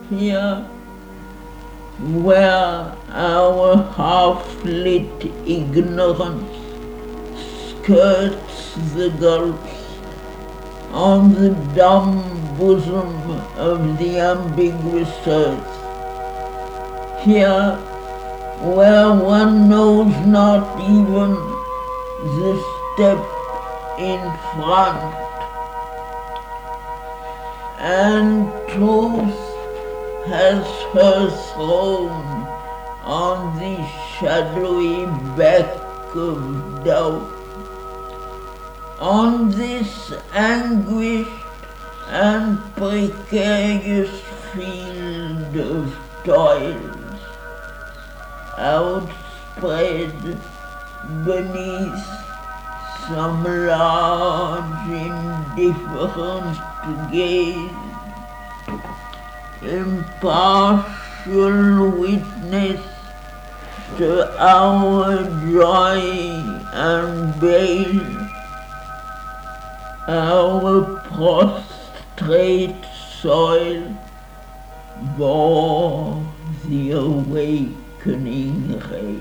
Here, where our half-lit ignorance skirts the gulfs on the dumb bosom of the ambiguous earth. Here, where one knows not even the step in front, and truth has her throne on the shadowy back of doubt. On this anguished and precarious field of toils, outspread beneath some large indifferent gaze, impartial witness to our joy and bale, our prostrate soil bore the awakening ray.